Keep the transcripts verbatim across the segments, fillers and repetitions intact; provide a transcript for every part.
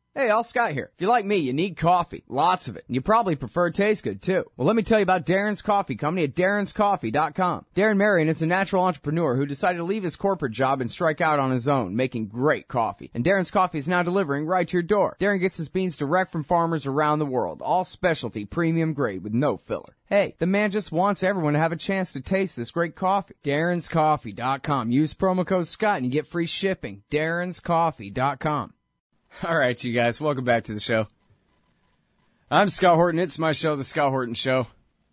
Hey, Al Scott here. If you're like me, you need coffee. Lots of it. And you probably prefer it tastes good, too. Well, let me tell you about Darren's Coffee Company at darrens coffee dot com. Darren Marion is a natural entrepreneur who decided to leave his corporate job and strike out on his own, making great coffee. And Darren's Coffee is now delivering right to your door. Darren gets his beans direct from farmers around the world. All specialty, premium grade with no filler. Hey, the man just wants everyone to have a chance to taste this great coffee. darrens coffee dot com. Use promo code Scott and you get free shipping. darrens coffee dot com. All right, you guys, welcome back to the show. I'm Scott Horton. It's my show, The Scott Horton Show.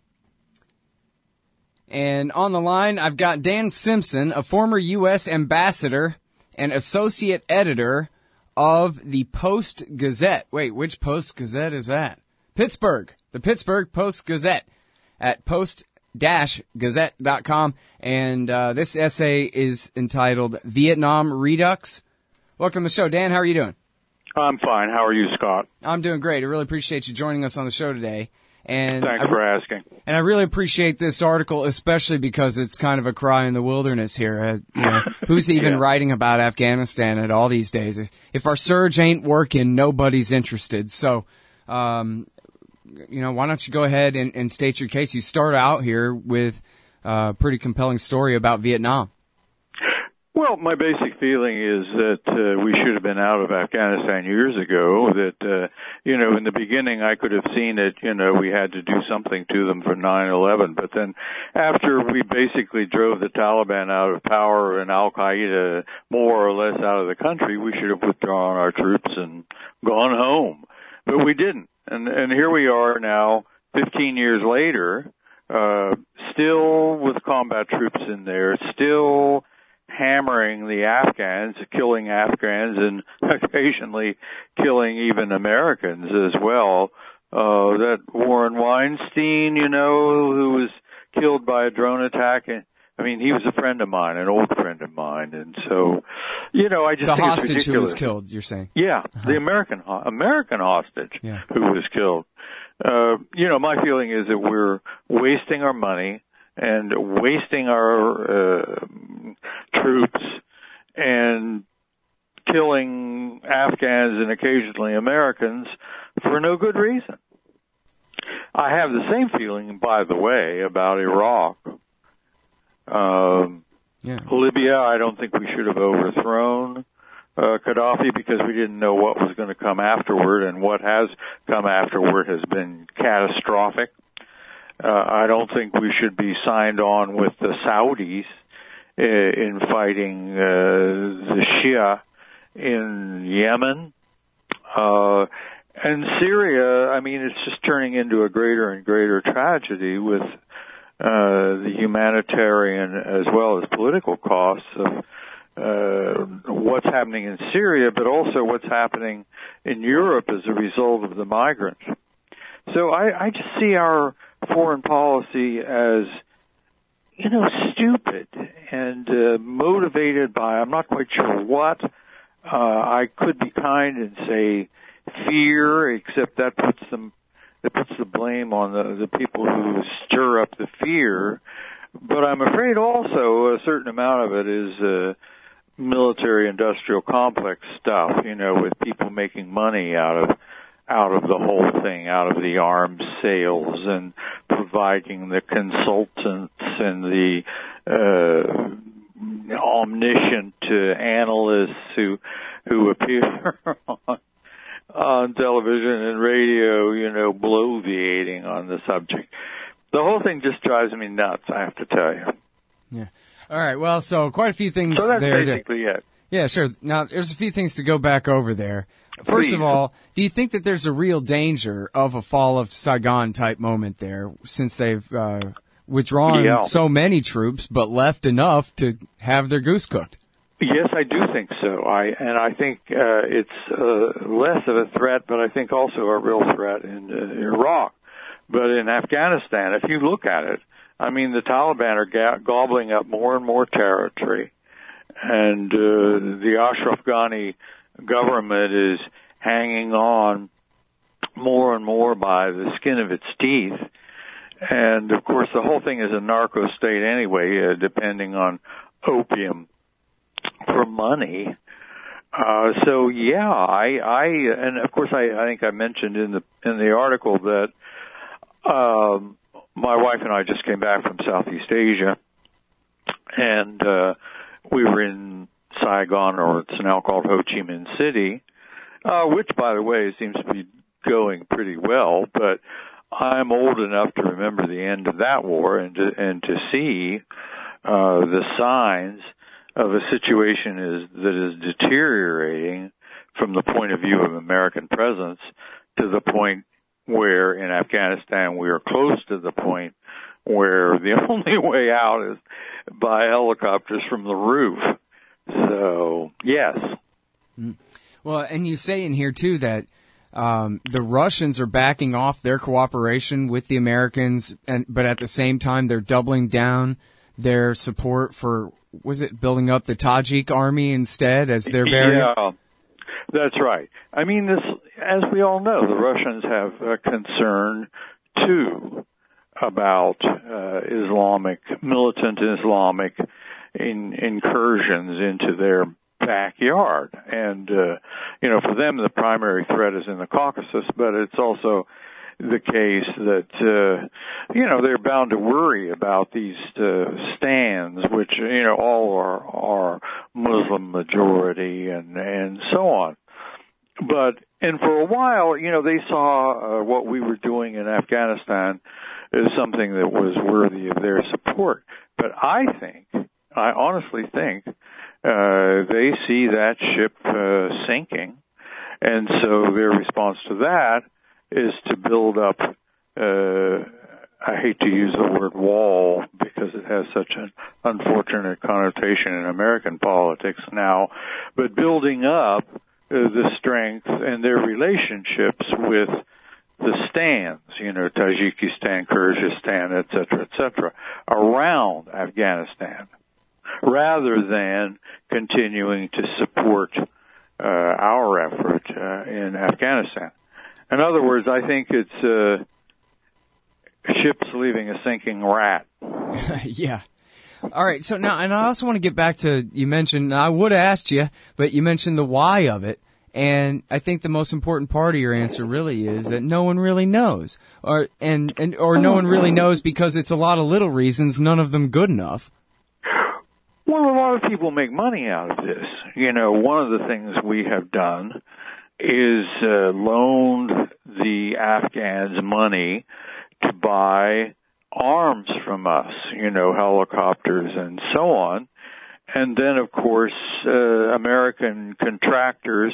And on the line, I've got Dan Simpson, a former U S ambassador and associate editor of the Post-Gazette. Wait, which Post-Gazette is that? Pittsburgh, the Pittsburgh Post-Gazette at post dash gazette dot com. And uh, this essay is entitled Vietnam Redux. Welcome to the show. Dan, how are you doing? I'm fine. How are you, Scott? I'm doing great. I really appreciate you joining us on the show today. And Thanks I, for asking. And I really appreciate this article, especially because it's kind of a cry in the wilderness here. Uh, you know, who's even yeah. writing about Afghanistan at all these days? If our surge ain't working, nobody's interested. So, um, you know, why don't you go ahead and, and state your case? You start out here with a pretty compelling story about Vietnam. Well, my basic feeling is that uh, we should have been out of Afghanistan years ago, that, uh, you know, in the beginning I could have seen it, you know, we had to do something to them for nine eleven, but then after we basically drove the Taliban out of power and Al-Qaeda more or less out of the country, we should have withdrawn our troops and gone home. But we didn't. And, and here we are now, fifteen years later, uh, still with combat troops in there, still hammering the Afghans, killing Afghans, and occasionally killing even Americans as well. Uh, that Warren Weinstein, you know, who was killed by a drone attack, I mean, he was a friend of mine, an old friend of mine, and so, you know, I just the think hostage it's ridiculous. who was killed, you're saying? Yeah, uh-huh. the American American hostage yeah. who was killed. Uh, you know, my feeling is that we're wasting our money and wasting our uh, troops and killing Afghans and occasionally Americans for no good reason. I have the same feeling, by the way, about Iraq. Um, yeah. Libya, I don't think we should have overthrown uh, Gaddafi because we didn't know what was going to come afterward, and what has come afterward has been catastrophic. Uh, I don't think we should be signed on with the Saudis uh, in fighting uh, the Shia in Yemen. Uh, and Syria, I mean, it's just turning into a greater and greater tragedy with uh, the humanitarian as well as political costs of uh, what's happening in Syria, but also what's happening in Europe as a result of the migrants. So I, I just see our foreign policy as, you know, stupid and uh, motivated by, I'm not quite sure what. Uh, I could be kind and say fear, except that puts them, that puts the blame on the, the people who stir up the fear. But I'm afraid also a certain amount of it is uh, military-industrial complex stuff, you know, with people making money out of out of the whole thing, out of the arms sales and providing the consultants and the uh, omniscient uh, analysts who who appear on, on television and radio, you know, bloviating on the subject. The whole thing just drives me nuts, I have to tell you. Yeah. All right. Well, so quite a few things so that's there. basically to, it. Yeah, sure. Now, there's a few things to go back over there. First Please. of all, do you think that there's a real danger of a fall of Saigon type moment there, since they've uh, withdrawn yeah. so many troops but left enough to have their goose cooked? Yes, I do think so. I and I think uh, it's uh, less of a threat, but I think also a real threat in uh, Iraq. But in Afghanistan, if you look at it, I mean, the Taliban are ga- gobbling up more and more territory, and uh, the Ashraf Ghani government is hanging on more and more by the skin of its teeth. And, of course, the whole thing is a narco state anyway, uh, depending on opium for money. Uh, so yeah, I, I, and of course I, I think I mentioned in the, in the article that, um, my wife and I just came back from Southeast Asia, and, uh, we were in Saigon, or it's now called Ho Chi Minh City, uh, which, by the way, seems to be going pretty well, but I'm old enough to remember the end of that war and to, and to see, uh, the signs of a situation is, that is deteriorating from the point of view of American presence to the point where in Afghanistan we are close to the point where the only way out is by helicopters from the roof. So, yes. Well, and you say in here, too, that um, the Russians are backing off their cooperation with the Americans, and but at the same time they're doubling down their support for, was it building up the Tajik army instead as their barrier? Yeah, that's right. I mean, this, as we all know, the Russians have a concern, too, about uh, Islamic, militant Islamic in, incursions into their backyard. And, uh, you know, for them, the primary threat is in the Caucasus, but it's also the case that, uh, you know, they're bound to worry about these uh, stands, which, you know, all are, are Muslim majority and, and so on. But, and for a while, you know, they saw uh, what we were doing in Afghanistan as something that was worthy of their support. But I think, I honestly think, uh, they see that ship uh, sinking, and so their response to that is to build up, uh, I hate to use the word wall because it has such an unfortunate connotation in American politics now, but building up uh, the strength and their relationships with the stands, you know, Tajikistan, Kyrgyzstan, et cetera, et cetera, around Afghanistan, rather than continuing to support uh, our effort uh, in Afghanistan. In other words, I think it's uh, ships leaving a sinking rat. Yeah. All right. So now, and I also want to get back to, you mentioned, I would have asked you, but you mentioned the why of it. And I think the most important part of your answer really is that no one really knows, or and, and or no one really knows because it's a lot of little reasons, none of them good enough. Well, a lot of people make money out of this. You know, one of the things we have done is uh, loaned the Afghans money to buy arms from us, you know, helicopters and so on. And then, of course, uh, American contractors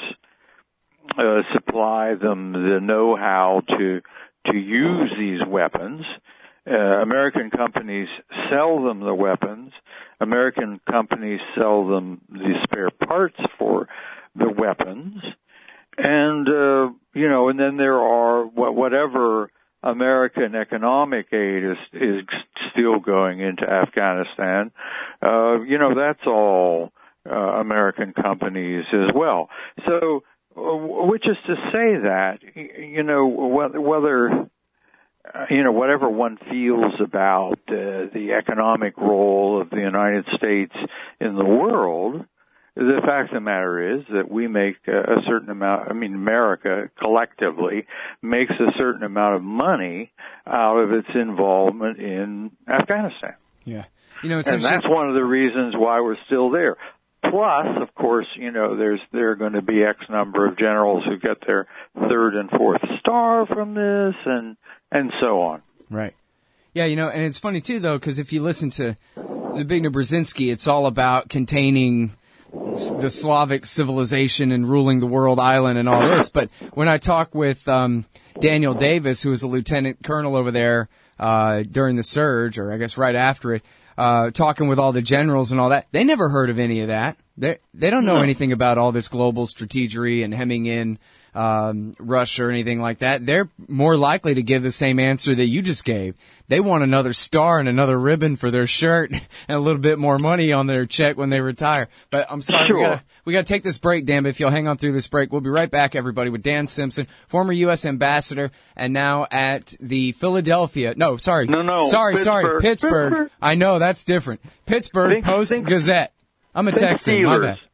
uh, supply them the know-how to to use these weapons. Uh, American companies sell them the weapons. American companies sell them the spare parts for the weapons. And, uh, you know, and then there are whatever American economic aid is, is still going into Afghanistan. Uh, you know, that's all uh, American companies as well. So, uh, which is to say that, you know, whether, you know, whatever one feels about uh, the economic role of the United States in the world, the fact of the matter is that we make a certain amount, I mean, America collectively makes a certain amount of money out of its involvement in Afghanistan. Yeah. You know, it's and that's one of the reasons why we're still there. Plus, of course, you know, there's, there are going to be X number of generals who get their third and fourth star from this and, and so on. Right. Yeah, you know, and it's funny too, though, because if you listen to Zbigniew Brzezinski, it's all about containing the Slavic civilization and ruling the world island and all this. But when I talk with um, Daniel Davis, who was a lieutenant colonel over there uh, during the surge, or I guess right after it, uh, talking with all the generals and all that, they never heard of any of that. They they don't know no. anything about all this global strategery and hemming in um, Russia or anything like that. They're more likely to give the same answer that you just gave. They want another star and another ribbon for their shirt and a little bit more money on their check when they retire. But I'm sorry, sure. we gotta, we gotta take this break, Dan, but if you'll hang on through this break, we'll be right back, everybody, with Dan Simpson, former U S ambassador and now at the Philadelphia, no, sorry. No, no. Sorry, Pittsburgh. sorry, Pittsburgh. Pittsburgh. I know, that's different. Pittsburgh think, Post think, Gazette. I'm a think Texan, Steelers. my bad.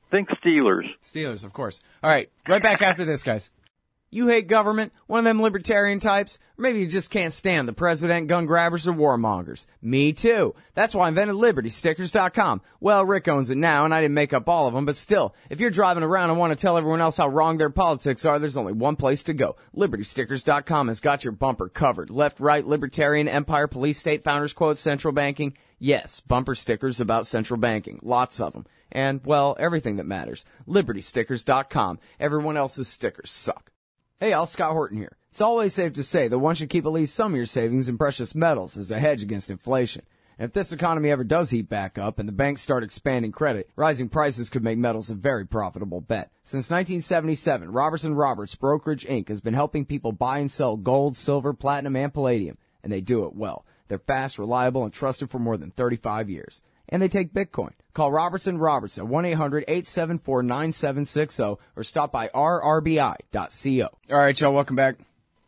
Think Steelers. Steelers, of course. All right, right back after this, guys. You hate government? One of them libertarian types? Or maybe you just can't stand the president, gun grabbers, or warmongers. Me too. That's why I invented Liberty Stickers dot com. Well, Rick owns it now, and I didn't make up all of them, but still, if you're driving around and want to tell everyone else how wrong their politics are, there's only one place to go. Liberty Stickers dot com has got your bumper covered. Left, right, libertarian, empire, police, state, founders quotes, central banking. Yes, bumper stickers about central banking. Lots of them. And, well, everything that matters. Liberty Stickers dot com. Everyone else's stickers suck. Hey, Al, Scott Horton here. It's always safe to say that one should keep at least some of your savings in precious metals as a hedge against inflation. And if this economy ever does heat back up and the banks start expanding credit, rising prices could make metals a very profitable bet. Since nineteen seventy-seven, Robertson Roberts Brokerage Incorporated has been helping people buy and sell gold, silver, platinum, and palladium, and they do it well. They're fast, reliable, and trusted for more than thirty-five years. And they take Bitcoin. Call Robertson Roberts at one eight hundred eight seven four nine seven six zero or stop by r r b i dot co. All right, y'all, welcome back.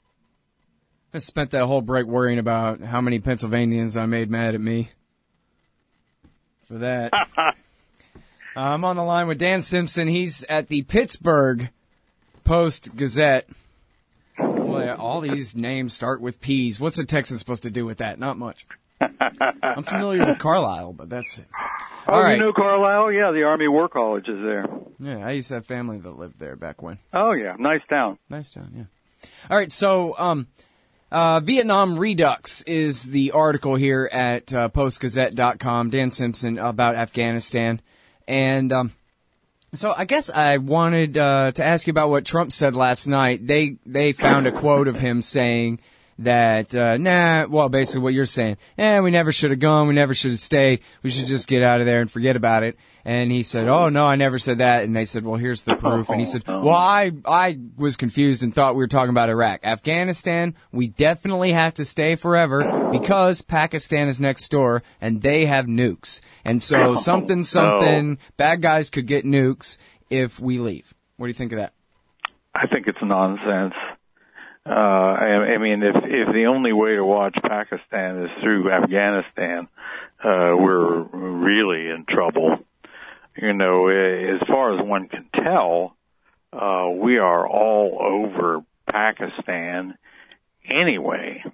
I spent that whole break worrying about how many Pennsylvanians I made mad at me for that. uh, I'm on the line with Dan Simpson. He's at the Pittsburgh Post-Gazette. Boy, all these names start with P's. What's a Texan supposed to do with that? Not much. I'm familiar with Carlisle, but that's it. Oh, All right. You know Carlisle? Yeah, the Army War College is there. Yeah, I used to have family that lived there back when. Oh, yeah. Nice town. Nice town, yeah. All right, so um, uh, Vietnam Redux is the article here at uh, post gazette dot com, Dan Simpson, about Afghanistan. And um, so I guess I wanted uh, to ask you about what Trump said last night. They, they found a quote of him saying that, uh, nah, well, basically what you're saying, eh, we never should have gone, we never should have stayed, we should just get out of there and forget about it. And he said, oh, no, I never said that. And they said, well, here's the proof. And he said, well, I, I was confused and thought we were talking about Iraq. Afghanistan, we definitely have to stay forever because Pakistan is next door and they have nukes. And so something, something, bad guys could get nukes if we leave. What do you think of that? I think it's nonsense. Uh, I, I mean, if, if the only way to watch Pakistan is through Afghanistan, uh, we're really in trouble. You know, as far as one can tell, uh, we are all over Pakistan anyway.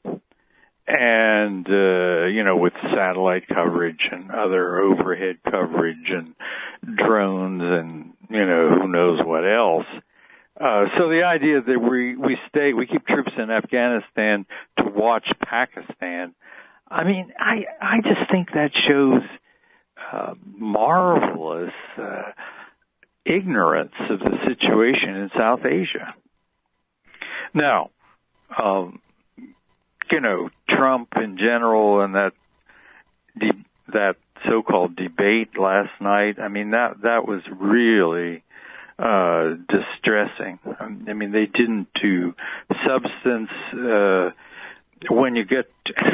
And, uh, you know, with satellite coverage and other overhead coverage and drones and, you know, who knows what else. Uh, so the idea that we, we stay, we keep troops in Afghanistan to watch Pakistan, I mean, I, I just think that shows, uh, marvelous, uh, ignorance of the situation in South Asia. Now, um, you know, Trump in general and that, de- that so-called debate last night, I mean, that, that was really, Uh, distressing. I mean, they didn't do substance, uh, when you get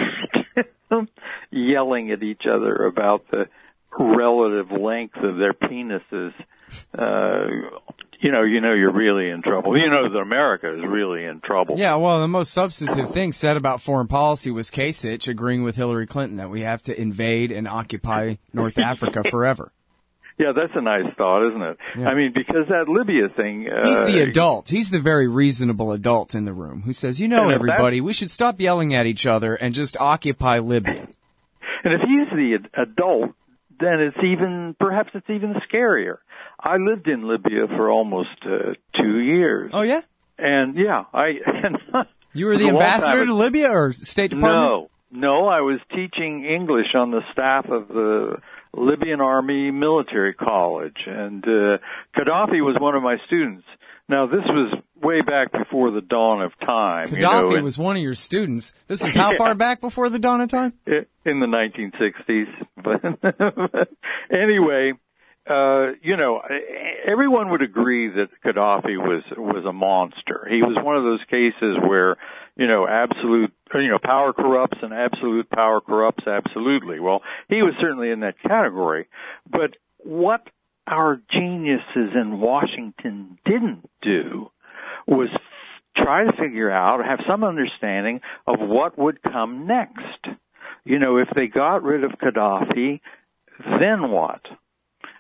yelling at each other about the relative length of their penises, uh, you know, you know you're really in trouble. You know that America is really in trouble. Yeah, well, the most substantive thing said about foreign policy was Kasich agreeing with Hillary Clinton that we have to invade and occupy North Africa forever. Yeah, that's a nice thought, isn't it? Yeah. I mean, because that Libya thing... Uh, He's the adult. He's the very reasonable adult in the room who says, you know, everybody, we should stop yelling at each other and just occupy Libya. And if he's the adult, then it's even, perhaps it's even scarier. I lived in Libya for almost uh, two years. Oh, yeah? And, yeah, I... And you were the ambassador to Libya or State Department? No, no, I was teaching English on the staff of the Libyan Army Military College, and uh, Gaddafi was one of my students. Now, this was way back before the dawn of time. Gaddafi you know, was one of your students. This is how yeah. far back before the dawn of time? In the nineteen sixties. But anyway, uh, you know, everyone would agree that Gaddafi was was a monster. He was one of those cases where, you know, absolute, you know, power corrupts and absolute power corrupts absolutely. Well, he was certainly in that category. But what our geniuses in Washington didn't do was try to figure out, have some understanding of what would come next. You know, if they got rid of Gaddafi, then what?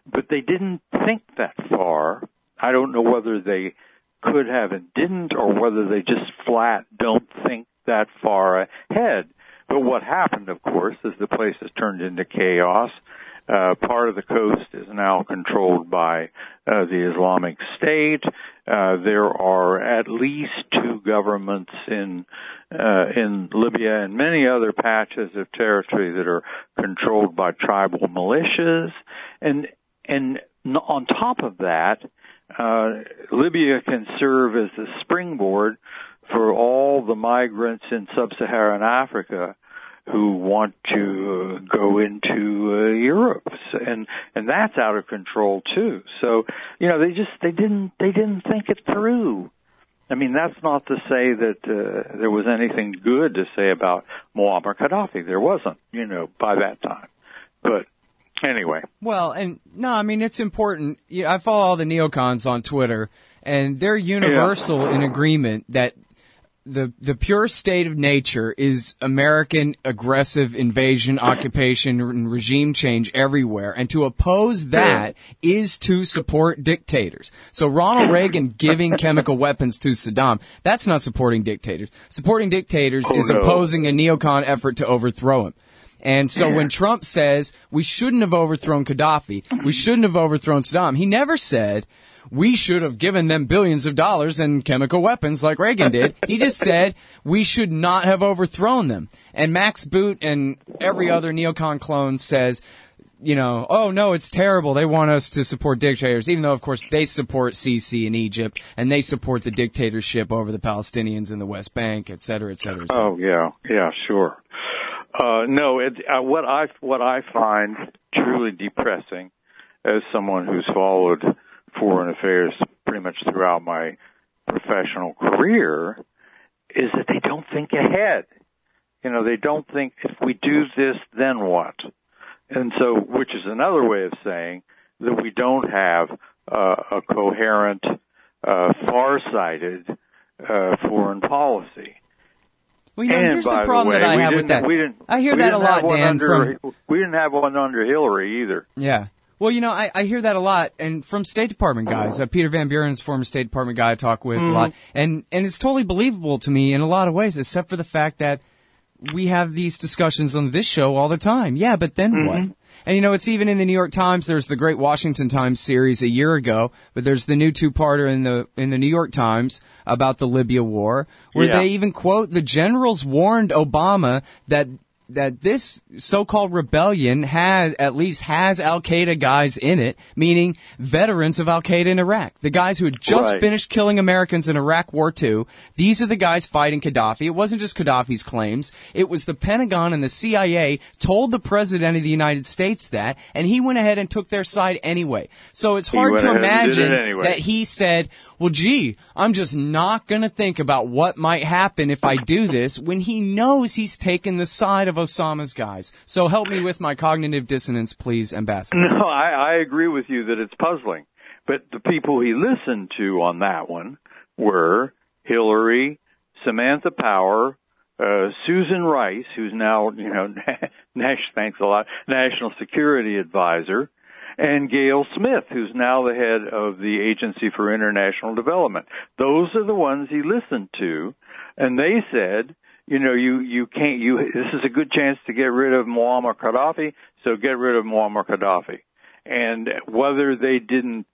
but they didn't think that far. I don't know whether they could have and didn't, or whether they just flat don't think that far ahead. But what happened, of course, is the place has turned into chaos. Uh, part of the coast is now controlled by uh, the Islamic State. Uh, there are at least two governments in uh, in Libya and many other patches of territory that are controlled by tribal militias. And and on top of that, uh, Libya can serve as a springboard for all the migrants in sub-Saharan Africa who want to uh, go into uh, Europe, and and that's out of control too. So you know they just they didn't they didn't think it through. I mean, that's not to say that uh, there was anything good to say about Muammar Gaddafi. There wasn't, you know, by that time. But anyway. Well, and no, I mean it's important. Yeah, I follow all the neocons on Twitter, and they're universal yeah. in agreement that the the pure state of nature is American aggressive invasion, occupation, and regime change everywhere. And to oppose that is to support dictators. So Ronald Reagan giving chemical weapons to Saddam, that's not supporting dictators. Supporting dictators oh, is no. opposing a neocon effort to overthrow him. And so when Trump says we shouldn't have overthrown Gaddafi, we shouldn't have overthrown Saddam, he never said we should have given them billions of dollars and chemical weapons like Reagan did. He just said we should not have overthrown them. And Max Boot and every other neocon clone says, you know, oh, no, it's terrible. They want us to support dictators, even though, of course, they support Sisi in Egypt, and they support the dictatorship over the Palestinians in the West Bank, et cetera, et cetera. Et cetera. Oh, yeah, yeah, sure. Uh, no, it, uh, what I what I find truly depressing as someone who's followed foreign affairs pretty much throughout my professional career is that they don't think ahead. You know, they don't think, if we do this, then what? And so, which is another way of saying that we don't have uh, a coherent, uh, far-sighted uh, foreign policy. Well, you know, and here's the by problem the way, that I we have didn't, with that. We didn't, I hear we that a didn't lot, have one Dan. Under, from we didn't have one under Hillary either. Yeah. Well, you know, I, I hear that a lot, and from State Department guys. Uh, Peter Van Buren's former State Department guy I talk with mm-hmm. a lot, and and it's totally believable to me in a lot of ways, except for the fact that we have these discussions on this show all the time. Yeah, but then mm-hmm. what? And, you know, it's even in the New York Times. There's the Great Washington Times series a year ago, but there's the new two-parter in the in the New York Times about the Libya war, where yeah. they even quote, the generals warned Obama that that this so-called rebellion has, at least has Al-Qaeda guys in it, meaning veterans of Al-Qaeda in Iraq. The guys who had just right. finished killing Americans in Iraq War Two. These are the guys fighting Gaddafi. It wasn't just Gaddafi's claims. It was the Pentagon and the C I A told the President of the United States that, and he went ahead and took their side anyway. So it's hard to imagine anyway. that he said, well, gee, I'm just not going to think about what might happen if I do this, when he knows he's taken the side of Osama's guys. So help me with my cognitive dissonance, please, Ambassador. No, I, I agree with you that it's puzzling. But the people he listened to on that one were Hillary, Samantha Power, uh, Susan Rice, who's now, you know, Nash, thanks a lot, National Security Advisor, and Gail Smith, who's now the head of the Agency for International Development. Those are the ones he listened to, and they said, you know, you, you can't, you, this is a good chance to get rid of Muammar Gaddafi, so get rid of Muammar Gaddafi. And whether they didn't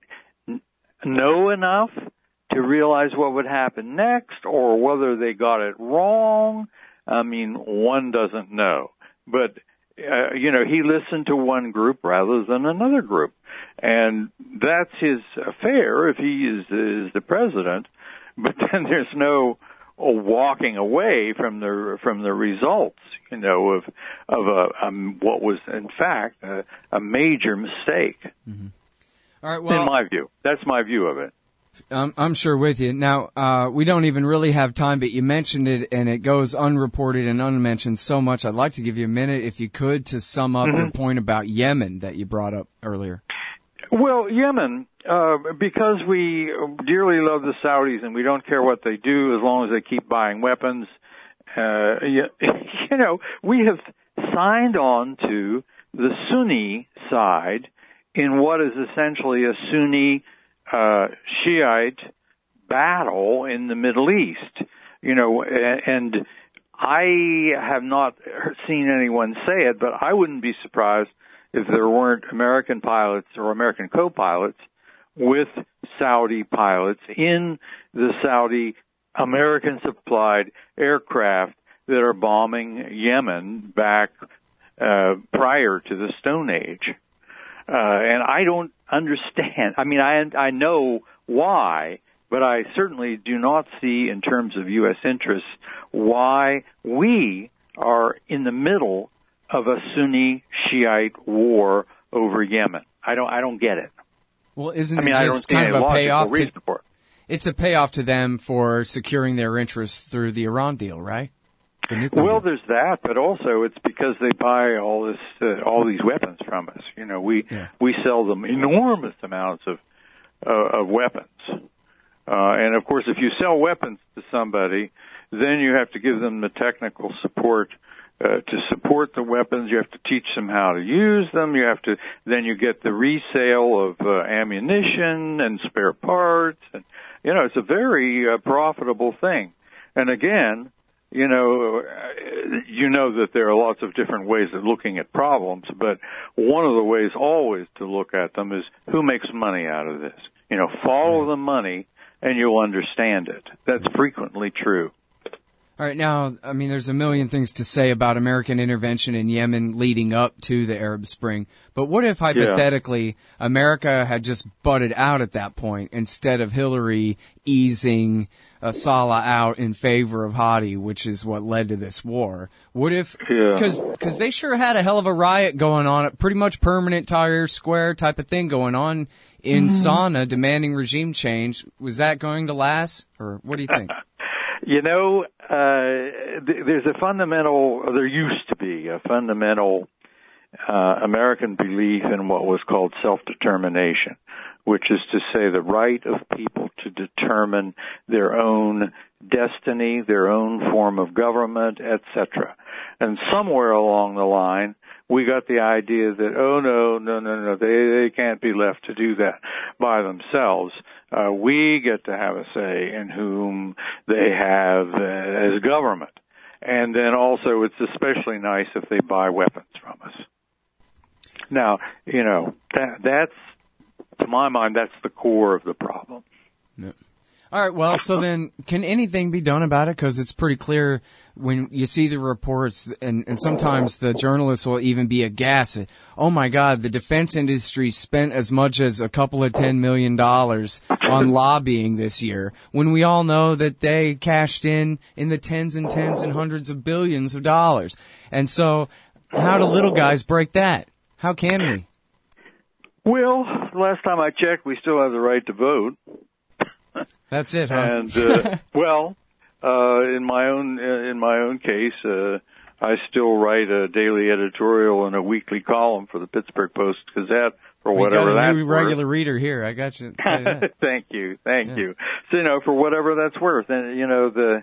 know enough to realize what would happen next, or whether they got it wrong, I mean, one doesn't know. But Uh, you know, he listened to one group rather than another group. And that's his affair if he is, is the president. But then there's no oh, walking away from the from the results, you know, of of a, um, what was, in fact, a, a major mistake. Mm-hmm. All right, well, in my view. That's my view of it. Um, I'm sure with you. Now, uh, we don't even really have time, but you mentioned it, and it goes unreported and unmentioned so much. I'd like to give you a minute, if you could, to sum up mm-hmm. your point about Yemen that you brought up earlier. Well, Yemen, uh, because we dearly love the Saudis and we don't care what they do as long as they keep buying weapons, uh, you, you know, we have signed on to the Sunni side in what is essentially a Sunni uh, Shiite battle in the Middle East. You know, and I have not seen anyone say it, but I wouldn't be surprised if there weren't American pilots or American co-pilots with Saudi pilots in the Saudi American-supplied aircraft that are bombing Yemen back uh, prior to the Stone Age. Uh, and I don't understand. I mean, I I know why, but I certainly do not see, in terms of U S interests, why we are in the middle of a Sunni Shiite war over Yemen. I don't I don't get it. Well, isn't I mean, it just kind of a payoff to, for it. It's a payoff to them for securing their interests through the Iran deal, right? The well, deal. There's that, but also it's because they buy all this, uh, all these weapons from us. You know, we yeah. we sell them enormous amounts of uh, of weapons, uh, and of course, if you sell weapons to somebody, then you have to give them the technical support uh, to support the weapons. You have to teach them how to use them. You have to then you get the resale of uh, ammunition and spare parts, and you know, it's a very uh, profitable thing. And again, you know, you know that there are lots of different ways of looking at problems, but one of the ways always to look at them is who makes money out of this. You know, follow the money and you'll understand it. That's frequently true. All right, now, I mean, there's a million things to say about American intervention in Yemen leading up to the Arab Spring, but what if, hypothetically, yeah. America had just butted out at that point instead of Hillary easing uh, Saleh out in favor of Hadi, which is what led to this war? What if, because yeah. because they sure had a hell of a riot going on, pretty much permanent Tahrir Square type of thing going on in mm-hmm. Sana'a, demanding regime change. Was that going to last, or what do you think? You know, uh, th- there's a fundamental, or there used to be a fundamental uh, American belief in what was called self-determination, which is to say the right of people to determine their own destiny, their own form of government, et cetera. And somewhere along the line, we got the idea that, oh, no, no, no, no, they, they can't be left to do that by themselves. Uh, we get to have a say in whom they have uh, as government. And then also it's especially nice if they buy weapons from us. Now, you know, that, that's, to my mind, that's the core of the problem. Yeah. All right, well, so then can anything be done about it? Because it's pretty clear when you see the reports, and, and sometimes the journalists will even be aghast at, oh, my God, the defense industry spent as much as a couple of ten million dollars on lobbying this year, when we all know that they cashed in in the tens and tens and hundreds of billions of dollars. And so how do little guys break that? How can we? Well, last time I checked, we still have the right to vote. That's it, huh? And uh, well, uh, in my own in my own case, uh, I still write a daily editorial and a weekly column for the Pittsburgh Post Gazette for we whatever got a that's new worth. Regular reader here. I got you. Thank you, thank yeah. you. So you know, for whatever that's worth, and you know the.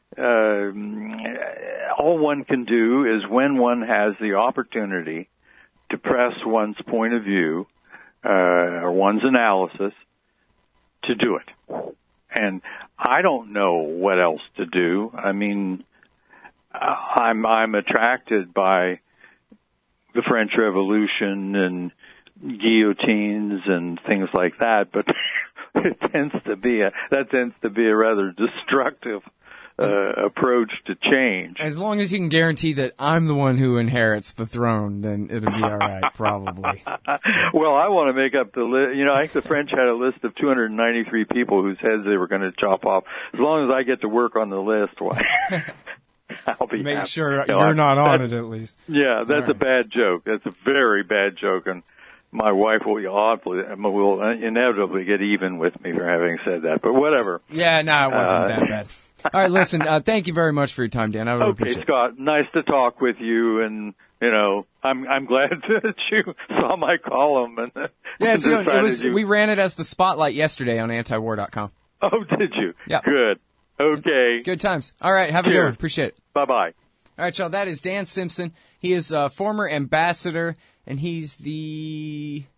Uh, all one can do is when one has the opportunity to press one's point of view uh, or one's analysis, to do it. And I don't know what else to do. I mean, I'm I'm attracted by the French Revolution and guillotines and things like that, but it tends to be a that tends to be a rather destructive uh, approach to change. As long as you can guarantee that I'm the one who inherits the throne, then it'll be all right, probably. Well, I want to make up the list. You know, I think the French had a list of two hundred ninety-three people whose heads they were going to chop off. As long as I get to work on the list, why? I'll be Make happy. sure you you're know, not on it, at least. Yeah, that's right. a bad joke. That's a very bad joke, and my wife will will inevitably get even with me for having said that. But whatever. Yeah, no, it wasn't uh, that bad. All right, listen, uh, thank you very much for your time, Dan. I really okay, appreciate it. Scott, nice to talk with you, and you know, I'm I'm glad that you saw my column. And yeah, it's and good. It was. you... We ran it as the spotlight yesterday on anti war dot com. Oh, did you? Yeah. Good. Okay. Good times. All right, have a good one. Appreciate it. Bye bye. All right, y'all. That is Dan Simpson. He is a former ambassador, and he's the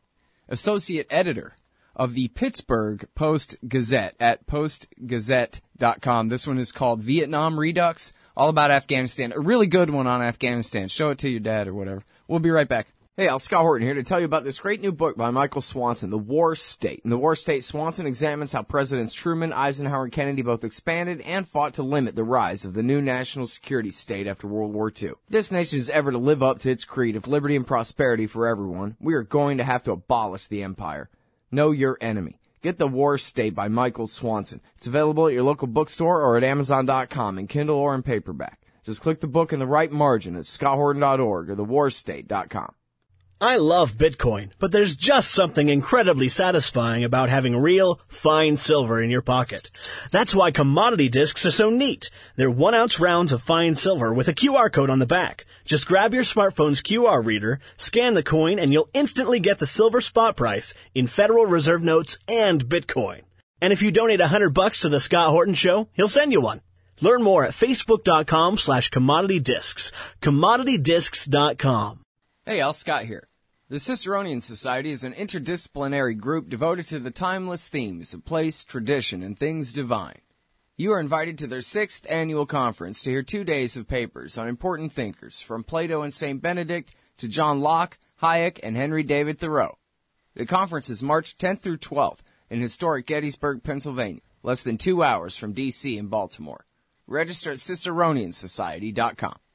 associate editor of the Pittsburgh Post-Gazette at post gazette dot com. This one is called Vietnam Redux, all about Afghanistan. A really good one on Afghanistan. Show it to your dad or whatever. We'll be right back. Hey, Al Scott Horton here to tell you about this great new book by Michael Swanson, The War State. In The War State, Swanson examines how Presidents Truman, Eisenhower, and Kennedy both expanded and fought to limit the rise of the new national security state after World War Two. If this nation is ever to live up to its creed of liberty and prosperity for everyone, we are going to have to abolish the empire. Know your enemy. Get The War State by Michael Swanson. It's available at your local bookstore or at amazon dot com in Kindle or in paperback. Just click the book in the right margin at scott horton dot org or the war state dot com. I love Bitcoin, but there's just something incredibly satisfying about having real, fine silver in your pocket. That's why commodity discs are so neat. They're one-ounce rounds of fine silver with a Q R code on the back. Just grab your smartphone's Q R reader, scan the coin, and you'll instantly get the silver spot price in Federal Reserve notes and Bitcoin. And if you donate a hundred bucks to the Scott Horton Show, he'll send you one. Learn more at facebook dot com slash commodity discs. commodity discs dot com. Hey, Al Scott here. The Ciceronian Society is an interdisciplinary group devoted to the timeless themes of place, tradition, and things divine. You are invited to their sixth annual conference to hear two days of papers on important thinkers, from Plato and Saint Benedict to John Locke, Hayek, and Henry David Thoreau. The conference is March tenth through twelfth in historic Gettysburg, Pennsylvania, less than two hours from D C and Baltimore. Register at ciceronian society dot com.